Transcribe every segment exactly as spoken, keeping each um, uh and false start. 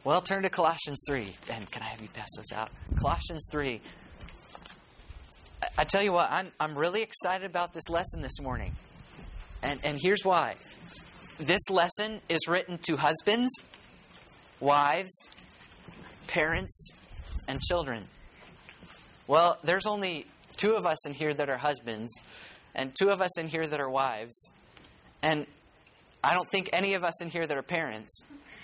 Well, turn to Colossians three. And can I have you pass those out? Colossians three. I, I tell you what, I'm I'm really excited about this lesson this morning. And and here's why. This lesson is written to husbands, wives, parents, and children. Well, there's only two of us in here that are husbands, and two of us in here that are wives. And I don't think any of us in here that are parents.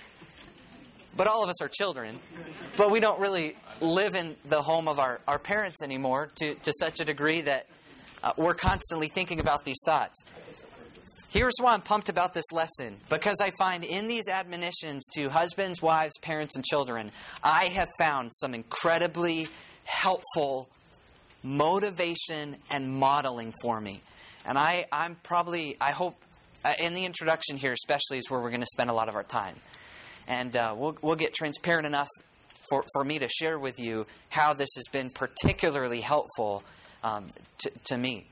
But all of us are children. But we don't really live in the home of our, our parents anymore to, to such a degree that uh, we're constantly thinking about these thoughts. Here's why I'm pumped about this lesson. Because I find in these admonitions to husbands, wives, parents, and children, I have found some incredibly helpful motivation and modeling for me. And I, I'm probably, I hope, uh, in the introduction here especially is where we're going to spend a lot of our time. And uh, we'll we'll get transparent enough for, for me to share with you how this has been particularly helpful um, to, to me.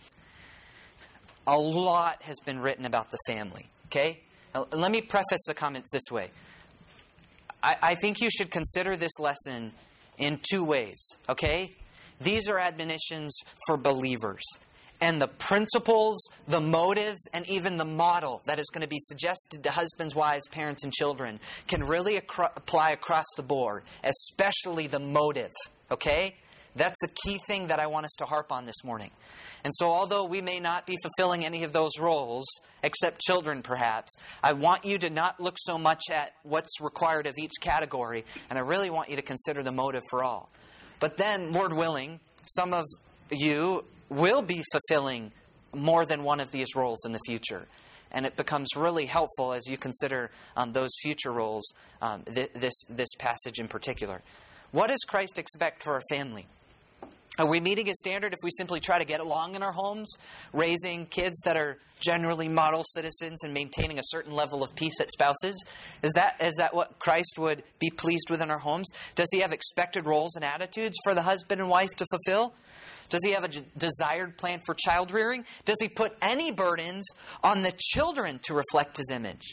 A lot has been written about the family, okay? Now, let me preface the comments this way. I, I think you should consider this lesson in two ways, okay? These are admonitions for believers. And the principles, the motives, and even the model that is going to be suggested to husbands, wives, parents, and children can really ac- apply across the board, especially the motive, okay? That's the key thing that I want us to harp on this morning. And so although we may not be fulfilling any of those roles, except children perhaps, I want you to not look so much at what's required of each category, and I really want you to consider the motive for all. But then, Lord willing, some of you will be fulfilling more than one of these roles in the future. And it becomes really helpful as you consider um, those future roles, um, th- this, this passage in particular. What does Christ expect for our family? Are we meeting a standard if we simply try to get along in our homes, raising kids that are generally model citizens and maintaining a certain level of peace at spouses? Is that is that what Christ would be pleased with in our homes? Does He have expected roles and attitudes for the husband and wife to fulfill? Does He have a d- desired plan for child rearing? Does He put any burdens on the children to reflect His image?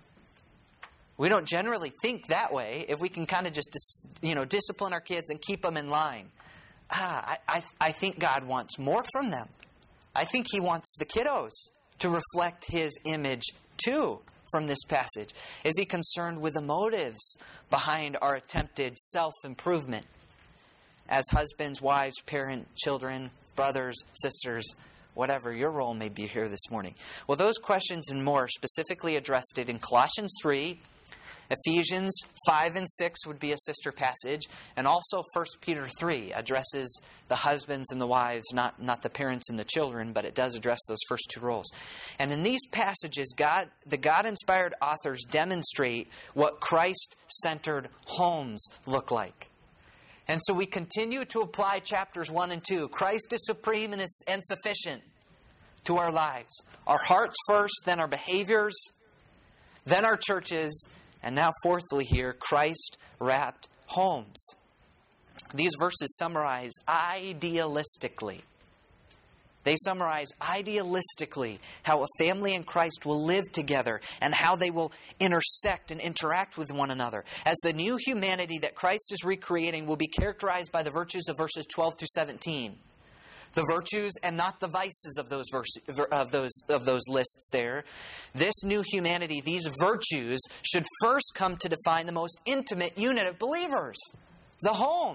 We don't generally think that way. If we can kind of just dis- you know discipline our kids and keep them in line. Ah, I, I, I think God wants more from them. I think He wants the kiddos to reflect His image too from this passage. Is He concerned with the motives behind our attempted self-improvement? As husbands, wives, parents, children, brothers, sisters, whatever your role may be here this morning. Well, those questions and more specifically addressed it in Colossians three, Ephesians five and six would be a sister passage, and also First Peter three addresses the husbands and the wives, not, not the parents and the children, but it does address those first two roles. And in these passages, God, the God-inspired authors demonstrate what Christ-centered homes look like. And so we continue to apply chapters one and two. Christ is supreme and, is, and sufficient to our lives. Our hearts first, then our behaviors, then our churches, and now fourthly here, Christ-wrapped homes. These verses summarize idealistically. They summarize idealistically how a family in Christ will live together and how they will intersect and interact with one another. As the new humanity that Christ is recreating will be characterized by the virtues of verses twelve through seventeen. The virtues and not the vices of those verse, of those of those lists there. This new humanity, these virtues, should first come to define the most intimate unit of believers, the home.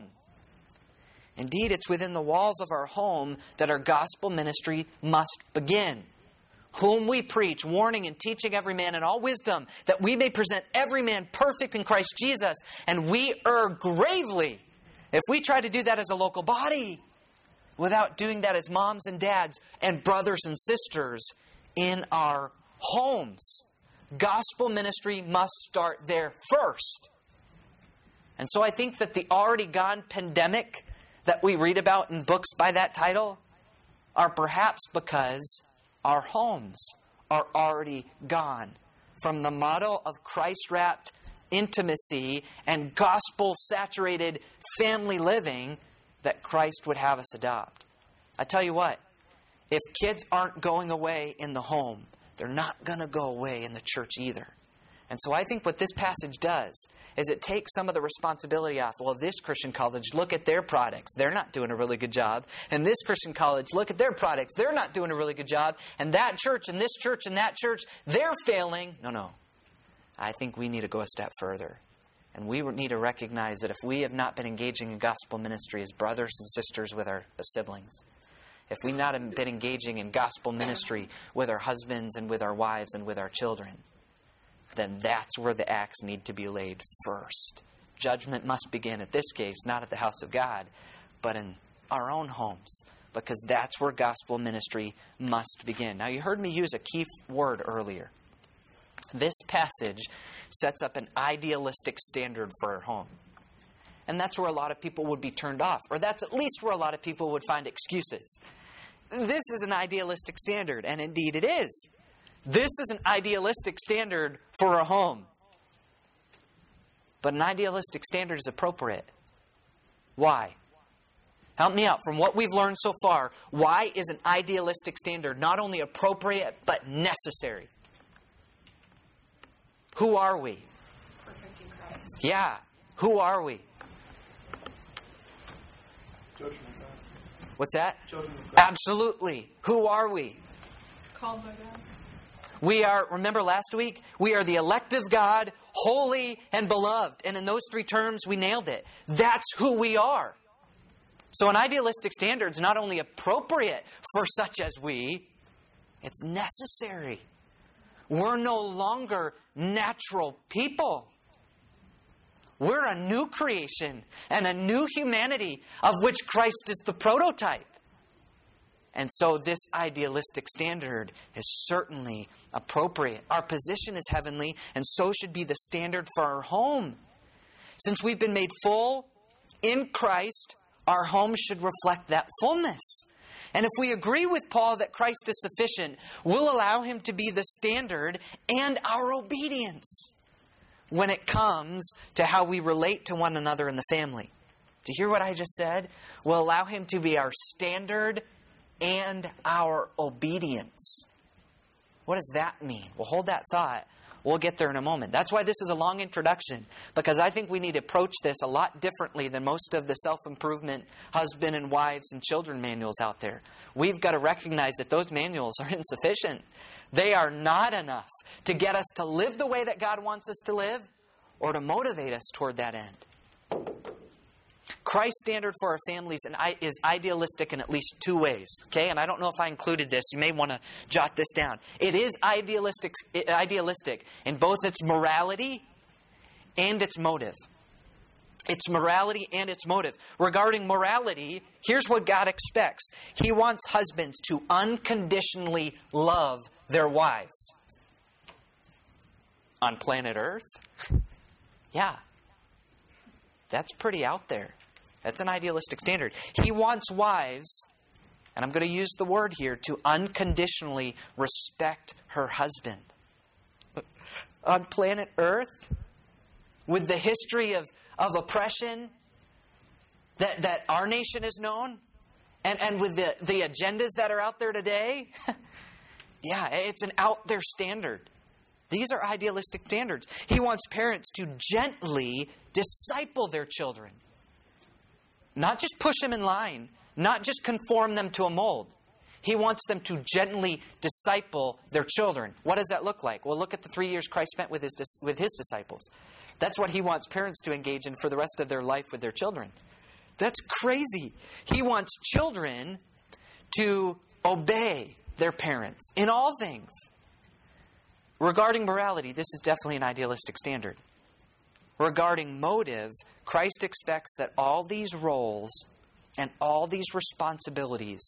Indeed, it's within the walls of our home that our gospel ministry must begin. Whom we preach, warning and teaching every man in all wisdom, that we may present every man perfect in Christ Jesus. And we err gravely if we try to do that as a local body, without doing that as moms and dads and brothers and sisters in our homes. Gospel ministry must start there first. And so I think that the already gone pandemic that we read about in books by that title are perhaps because our homes are already gone from the model of Christ-wrapped intimacy and gospel-saturated family living that Christ would have us adopt. I tell you what, if kids aren't going away in the home, they're not going to go away in the church either. And so I think what this passage does is it takes some of the responsibility off. Well, this Christian college, look at their products. They're not doing a really good job. And this Christian college, look at their products. They're not doing a really good job. And that church and this church and that church, they're failing. No, no. I think we need to go a step further. And we need to recognize that if we have not been engaging in gospel ministry as brothers and sisters with our siblings, if we've not been engaging in gospel ministry with our husbands and with our wives and with our children, then that's where the axe need to be laid first. Judgment must begin, at this case, not at the house of God, but in our own homes, because that's where gospel ministry must begin. Now, you heard me use a key word earlier. This passage sets up an idealistic standard for our home. And that's where a lot of people would be turned off, or that's at least where a lot of people would find excuses. This is an idealistic standard, and indeed it is. This is an idealistic standard for a home. But an idealistic standard is appropriate. Why? Help me out. From what we've learned so far, why is an idealistic standard not only appropriate, but necessary? Who are we? Perfecting Christ. Yeah. Who are we? Children of God. What's that? Children of God. Absolutely. Who are we? Called by God. We are, remember last week, we are the elect of God, holy and beloved. And in those three terms, we nailed it. That's who we are. So an idealistic standard is not only appropriate for such as we, it's necessary. We're no longer natural people. We're a new creation and a new humanity of which Christ is the prototype. And so this idealistic standard is certainly appropriate. Our position is heavenly, and so should be the standard for our home. Since we've been made full in Christ, our home should reflect that fullness. And if we agree with Paul that Christ is sufficient, we'll allow Him to be the standard and our obedience when it comes to how we relate to one another in the family. Do you hear what I just said? We'll allow Him to be our standard and our obedience. What does that mean? Well, hold that thought. We'll get there in a moment. That's why this is a long introduction, because I think we need to approach this a lot differently than most of the self-improvement husband and wives and children manuals out there. We've got to recognize that those manuals are insufficient. They are not enough to get us to live the way that God wants us to live or to motivate us toward that end. Christ's standard for our families is idealistic in at least two ways. Okay, and I don't know if I included this. You may want to jot this down. It is idealistic, idealistic in both its morality and its motive. Its morality and its motive. Regarding morality, here's what God expects. He wants husbands to unconditionally love their wives. On planet Earth? Yeah. That's pretty out there. That's an idealistic standard. He wants wives, and I'm going to use the word here, to unconditionally respect her husband. On planet Earth, with the history of, of oppression that, that our nation has known, and, and with the, the agendas that are out there today, yeah, it's an out there standard. These are idealistic standards. He wants parents to gently disciple their children. Not just push them in line, not just conform them to a mold. He wants them to gently disciple their children. What does that look like? Well, look at the three years Christ spent with his, with his disciples. That's what He wants parents to engage in for the rest of their life with their children. That's crazy. He wants children to obey their parents in all things. Regarding morality, this is definitely an idealistic standard. Regarding motive, Christ expects that all these roles and all these responsibilities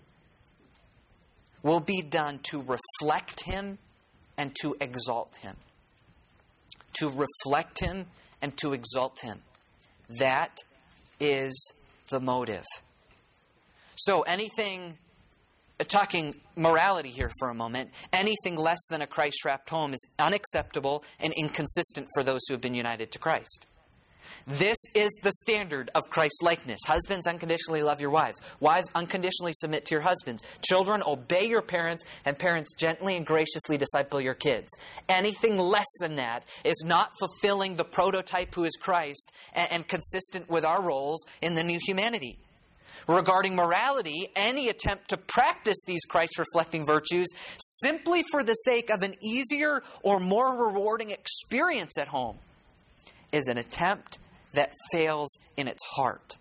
will be done to reflect Him and to exalt Him. To reflect Him and to exalt Him. That is the motive. So anything, talking morality here for a moment, anything less than a Christ-wrapped home is unacceptable and inconsistent for those who have been united to Christ. This is the standard of Christ-likeness. Husbands, unconditionally love your wives. Wives, unconditionally submit to your husbands. Children, obey your parents. And parents, gently and graciously disciple your kids. Anything less than that is not fulfilling the prototype who is Christ and, and consistent with our roles in the new humanity. Regarding morality, any attempt to practice these Christ-reflecting virtues simply for the sake of an easier or more rewarding experience at home is an attempt that fails in its heart.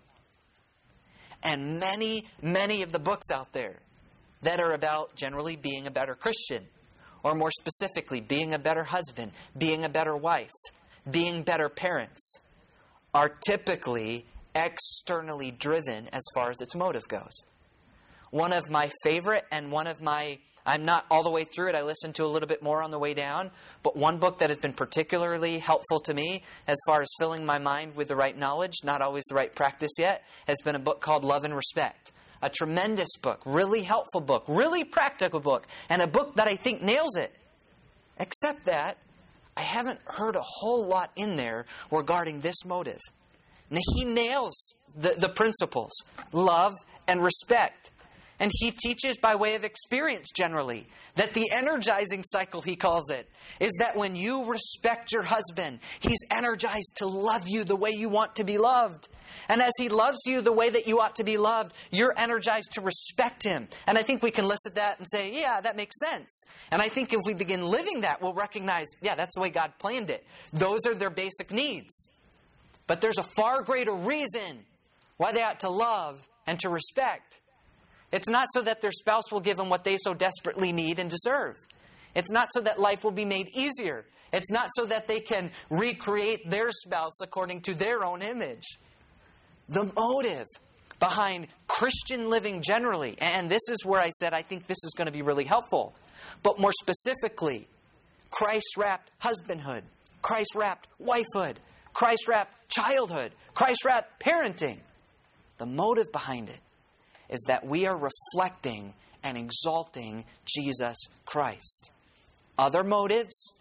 And many, many of the books out there that are about generally being a better Christian, or more specifically, being a better husband, being a better wife, being better parents, are typically externally driven as far as its motive goes. One of my favorite and one of my, I'm not all the way through it, I listened to a little bit more on the way down, but one book that has been particularly helpful to me as far as filling my mind with the right knowledge, not always the right practice yet, has been a book called Love and Respect. A tremendous book, really helpful book, really practical book, and a book that I think nails it. Except that I haven't heard a whole lot in there regarding this motive. Now, he nails the, the principles, love and respect. And he teaches by way of experience generally that the energizing cycle, he calls it, is that when you respect your husband, he's energized to love you the way you want to be loved. And as he loves you the way that you ought to be loved, you're energized to respect him. And I think we can listen to that and say, yeah, that makes sense. And I think if we begin living that, we'll recognize, yeah, that's the way God planned it. Those are their basic needs. But there's a far greater reason why they ought to love and to respect. It's not so that their spouse will give them what they so desperately need and deserve. It's not so that life will be made easier. It's not so that they can recreate their spouse according to their own image. The motive behind Christian living generally, and this is where I said I think this is going to be really helpful, but more specifically, Christ-wrapped husbandhood, Christ-wrapped wifehood, Christ-wrapped childhood, Christ-wrapped parenting. The motive behind it is that we are reflecting and exalting Jesus Christ. Other motives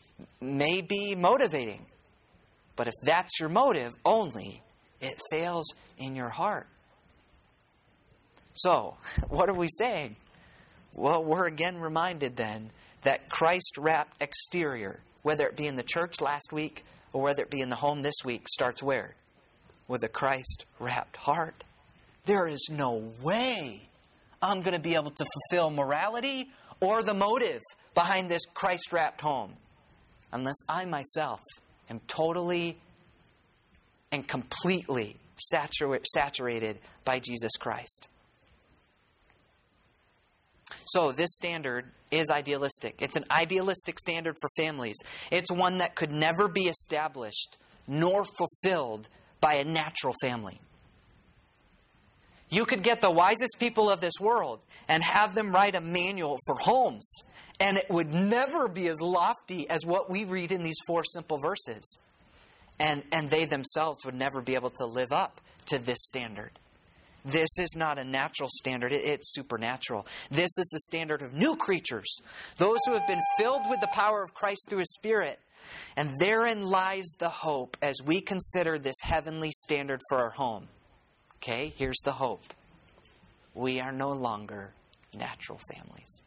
may be motivating, but if that's your motive only, it fails in your heart. So, what are we saying? Well, we're again reminded then that Christ-wrapped exterior, whether it be in the church last week or whether it be in the home this week, starts where? With a Christ-wrapped heart. There is no way I'm going to be able to fulfill morality or the motive behind this Christ-wrapped home unless I myself am totally and completely satura- saturated by Jesus Christ. So this standard is idealistic. It's an idealistic standard for families. It's one that could never be established nor fulfilled by a natural family. You could get the wisest people of this world and have them write a manual for homes, and it would never be as lofty as what we read in these four simple verses. And, and they themselves would never be able to live up to this standard. This is not a natural standard, it, it's supernatural. This is the standard of new creatures, those who have been filled with the power of Christ through His Spirit. And therein lies the hope as we consider this heavenly standard for our home. Okay, here's the hope. We are no longer natural families.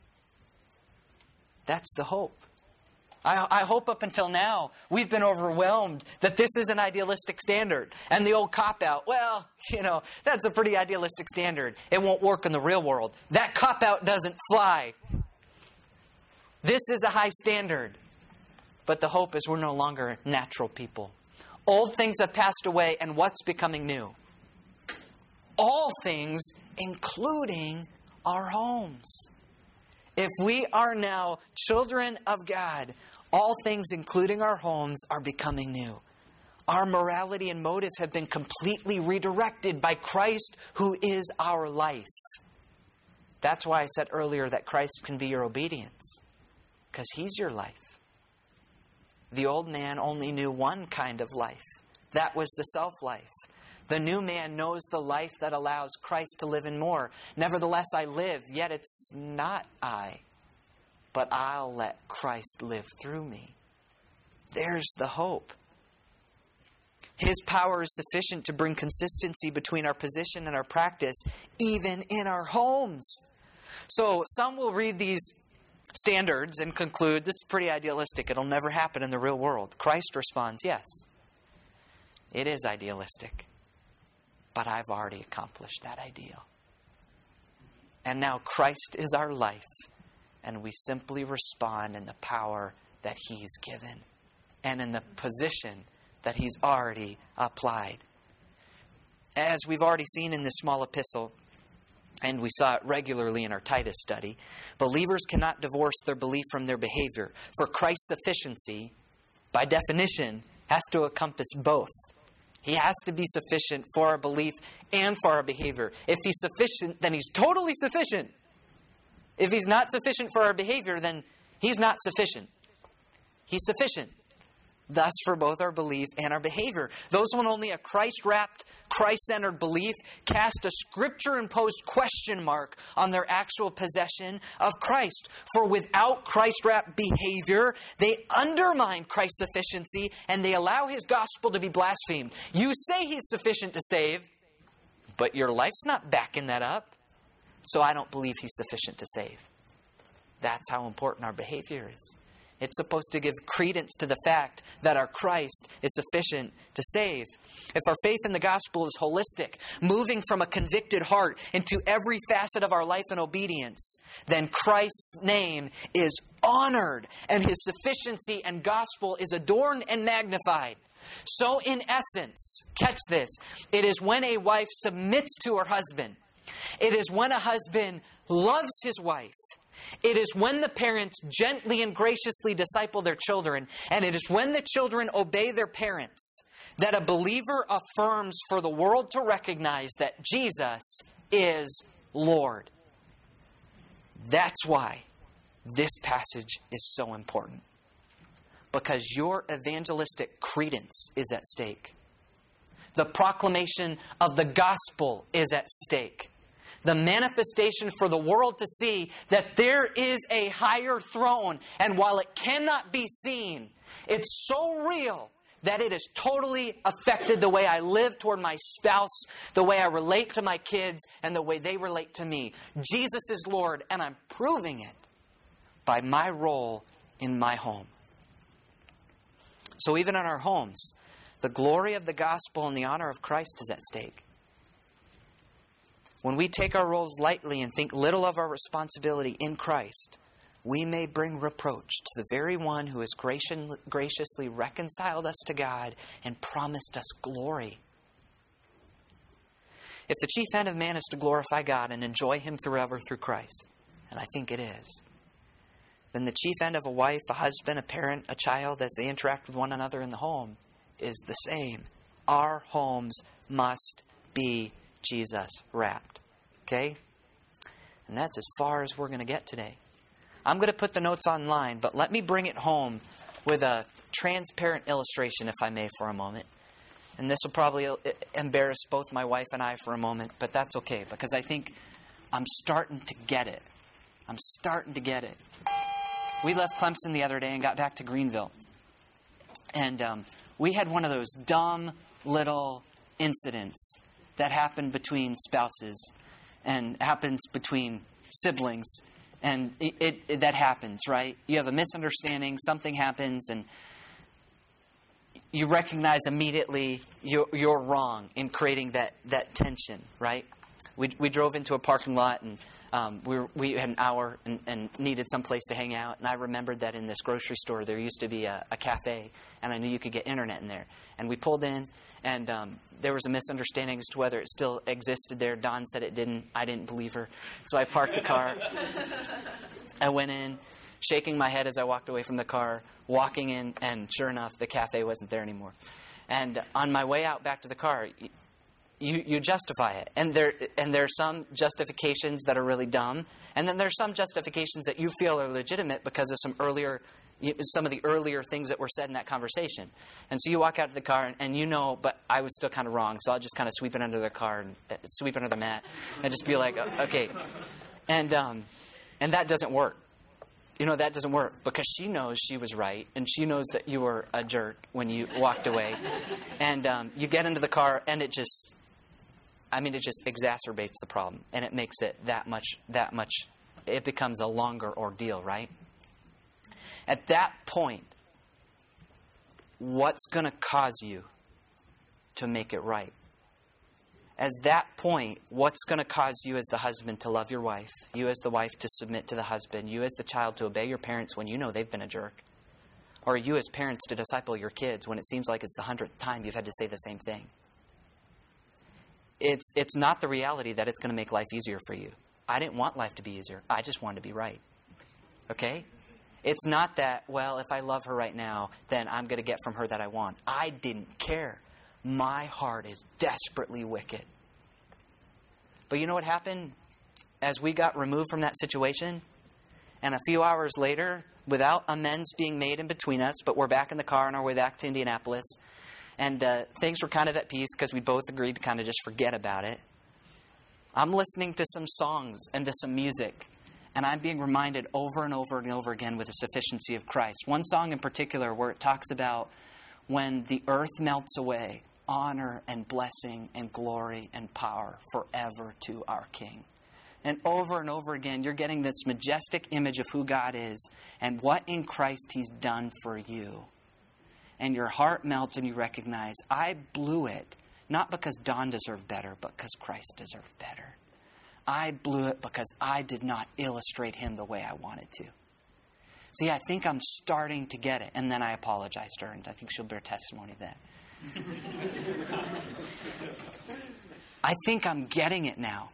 That's the hope. I, I hope up until now we've been overwhelmed that this is an idealistic standard. And the old cop-out, well, you know, that's a pretty idealistic standard. It won't work in the real world. That cop-out doesn't fly. This is a high standard. But the hope is we're no longer natural people. Old things have passed away, and what's becoming new? All things, including our homes. If we are now children of God, all things, including our homes, are becoming new. Our morality and motive have been completely redirected by Christ, who is our life. That's why I said earlier that Christ can be your obedience, because He's your life. The old man only knew one kind of life. That was the self-life. The new man knows the life that allows Christ to live in more. Nevertheless, I live, yet it's not I, but I'll let Christ live through me. There's the hope. His power is sufficient to bring consistency between our position and our practice, even in our homes. So some will read these standards and conclude, this is pretty idealistic. It'll never happen in the real world. Christ responds, yes, it is idealistic. But I've already accomplished that ideal. And now Christ is our life. And we simply respond in the power that He's given. And in the position that He's already applied. As we've already seen in this small epistle, and we saw it regularly in our Titus study, believers cannot divorce their belief from their behavior. For Christ's sufficiency, by definition, has to encompass both. He has to be sufficient for our belief and for our behavior. If He's sufficient, then He's totally sufficient. If He's not sufficient for our behavior, then He's not sufficient. He's sufficient. Thus, for both our belief and our behavior. Those when only a Christ-wrapped, Christ-centered belief cast a Scripture-imposed question mark on their actual possession of Christ. For without Christ-wrapped behavior, they undermine Christ's sufficiency and they allow His gospel to be blasphemed. You say He's sufficient to save, but your life's not backing that up. So I don't believe He's sufficient to save. That's how important our behavior is. It's supposed to give credence to the fact that our Christ is sufficient to save. If our faith in the gospel is holistic, moving from a convicted heart into every facet of our life in obedience, then Christ's name is honored and His sufficiency and gospel is adorned and magnified. So in essence, catch this, it is when a wife submits to her husband. It is when a husband loves his wife. It is when the parents gently and graciously disciple their children, and it is when the children obey their parents, that a believer affirms for the world to recognize that Jesus is Lord. That's why this passage is so important. Because your evangelistic credence is at stake. The proclamation of the gospel is at stake. The manifestation for the world to see that there is a higher throne. And while it cannot be seen, it's so real that it has totally affected the way I live toward my spouse, the way I relate to my kids, and the way they relate to me. Jesus is Lord, and I'm proving it by my role in my home. So even in our homes, the glory of the gospel and the honor of Christ is at stake. When we take our roles lightly and think little of our responsibility in Christ, we may bring reproach to the very one who has graciously reconciled us to God and promised us glory. If the chief end of man is to glorify God and enjoy Him forever through Christ, and I think it is, then the chief end of a wife, a husband, a parent, a child, as they interact with one another in the home, is the same. Our homes must be Jesus wrapped. Okay? And that's as far as we're going to get today. I'm going to put the notes online, but let me bring it home with a transparent illustration, if I may, for a moment. And this will probably embarrass both my wife and I for a moment, but that's okay, because I think I'm starting to get it. I'm starting to get it. We left Clemson the other day and got back to Greenville. And um, we had one of those dumb little incidents that happen between spouses and happens between siblings. And it, it, it that happens, right? You have a misunderstanding, something happens, and you recognize immediately you're, you're wrong in creating that, that tension, right? We we drove into a parking lot, and um, we were, we had an hour and, and needed some place to hang out. And I remembered that in this grocery store there used to be a, a cafe, and I knew you could get internet in there. And we pulled in, and um, there was a misunderstanding as to whether it still existed there. Dawn said it didn't. I didn't believe her, so I parked the car. I went in, shaking my head as I walked away from the car, walking in, and sure enough, the cafe wasn't there anymore. And on my way out back to the car, You, you justify it. And there and there are some justifications that are really dumb. And then there's some justifications that you feel are legitimate because of some earlier, some of the earlier things that were said in that conversation. And so you walk out to the car and, and you know, but I was still kind of wrong. So I'll just kind of sweep it under the car and uh, sweep it under the mat and just be like, okay. And um, and that doesn't work. You know, that doesn't work because she knows she was right and she knows that you were a jerk when you walked away. And um, you get into the car and it just, I mean, it just exacerbates the problem and it makes it that much, that much, it becomes a longer ordeal, right? At that point, what's going to cause you to make it right? At that point, what's going to cause you as the husband to love your wife, you as the wife to submit to the husband, you as the child to obey your parents when you know they've been a jerk, or you as parents to disciple your kids when it seems like it's the hundredth time you've had to say the same thing? It's, it's not the reality that it's going to make life easier for you. I didn't want life to be easier. I just wanted to be right. Okay? It's not that, well, if I love her right now, then I'm going to get from her that I want. I didn't care. My heart is desperately wicked. But you know what happened as we got removed from that situation? And a few hours later, without amends being made in between us, but we're back in the car on our way back to Indianapolis, and uh, things were kind of at peace because we both agreed to kind of just forget about it. I'm listening to some songs and to some music, and I'm being reminded over and over and over again with the sufficiency of Christ. One song in particular where it talks about when the earth melts away, honor and blessing and glory and power forever to our King. And over and over again, you're getting this majestic image of who God is and what in Christ He's done for you. And your heart melts and you recognize, I blew it, not because Don deserved better, but because Christ deserved better. I blew it because I did not illustrate Him the way I wanted to. See, I think I'm starting to get it. And then I apologized to her, and I think she'll bear testimony of that. I think I'm getting it now.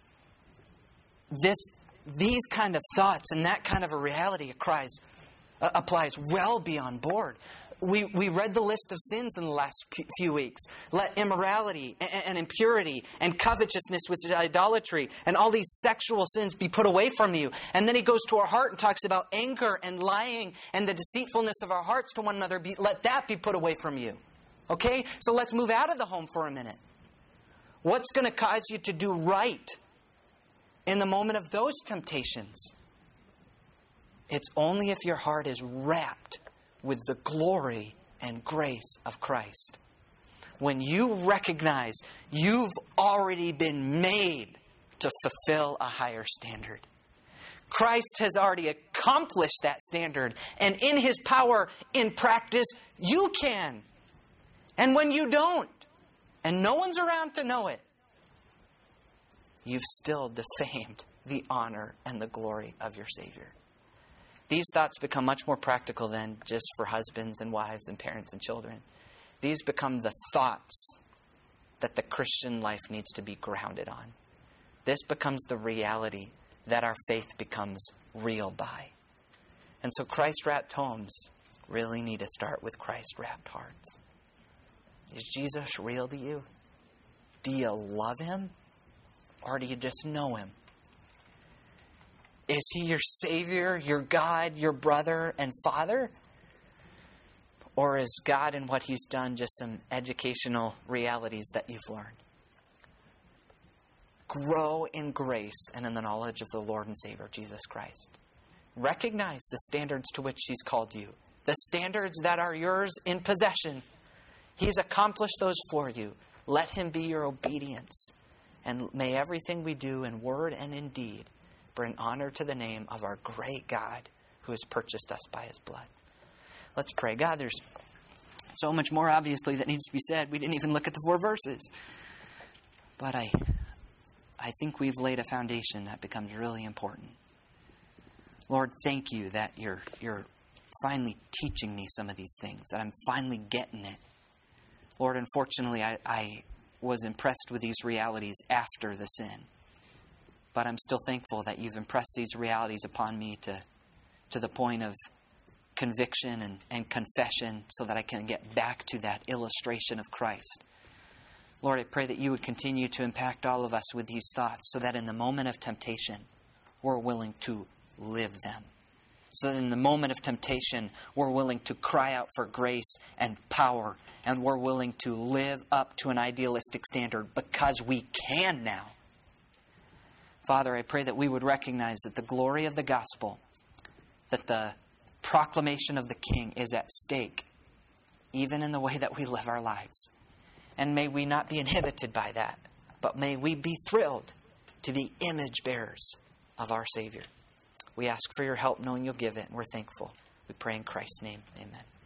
This, these kind of thoughts and that kind of a reality of Christ uh, applies well beyond board. We we read the list of sins in the last few weeks. Let immorality and, and impurity and covetousness, which is idolatry, and all these sexual sins be put away from you. And then he goes to our heart and talks about anger and lying and the deceitfulness of our hearts to one another. Be, let that be put away from you. Okay? So let's move out of the home for a minute. What's going to cause you to do right in the moment of those temptations? It's only if your heart is wrapped with the glory and grace of Christ. When you recognize you've already been made to fulfill a higher standard. Christ has already accomplished that standard. And in His power, in practice, you can. And when you don't, and no one's around to know it, you've still defamed the honor and the glory of your Savior. These thoughts become much more practical than just for husbands and wives and parents and children. These become the thoughts that the Christian life needs to be grounded on. This becomes the reality that our faith becomes real by. And so Christ-wrapped homes really need to start with Christ-wrapped hearts. Is Jesus real to you? Do you love Him? Or do you just know Him? Is He your Savior, your God, your brother and Father? Or is God and what He's done just some educational realities that you've learned? Grow in grace and in the knowledge of the Lord and Savior, Jesus Christ. Recognize the standards to which He's called you. The standards that are yours in possession. He's accomplished those for you. Let Him be your obedience. And may everything we do in word and in deed bring honor to the name of our great God who has purchased us by His blood. Let's pray. God, there's so much more obviously that needs to be said. We didn't even look at the four verses. But I I think we've laid a foundation that becomes really important. Lord, thank you that you're you're finally teaching me some of these things, that I'm finally getting it. Lord, unfortunately, I, I was impressed with these realities after the sin. But I'm still thankful that you've impressed these realities upon me to, to the point of conviction and, and confession so that I can get back to that illustration of Christ. Lord, I pray that you would continue to impact all of us with these thoughts so that in the moment of temptation, we're willing to live them. So that in the moment of temptation, we're willing to cry out for grace and power, and we're willing to live up to an idealistic standard because we can now. Father, I pray that we would recognize that the glory of the gospel that the proclamation of the King is at stake, even in the way that we live our lives. And may we not be inhibited by that, but may we be thrilled to be image bearers of our Savior. We ask for your help, knowing you'll give it, and we're thankful. We pray in Christ's name. Amen.